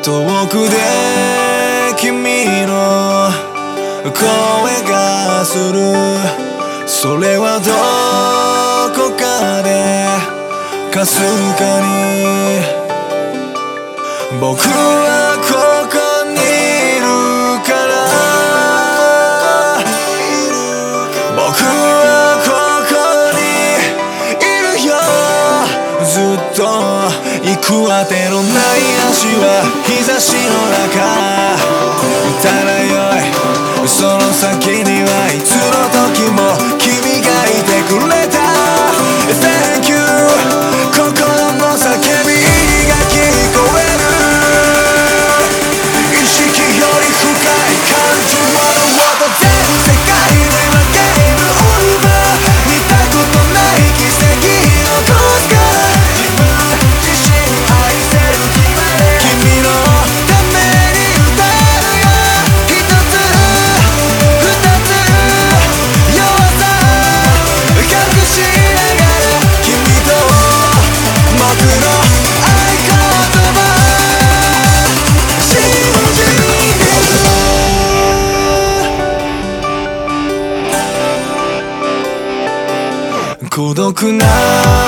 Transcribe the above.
遠くで君の声がする。それはどこかでかすかに僕はここにいるから、僕はここにいるよ。ずっと行くあてのない足は日差しの中漂い、その先にはいつの時も君がいてくれた。 Thank you 心の叫びが聞こえる。意識より深い感情の音で世界ではゲームオーバー。見たことない奇跡を起こすから、自分自身愛せる日まで君のために歌うよ。一つ二つ弱さ隠しながら君と僕の合言葉信じてる。孤独な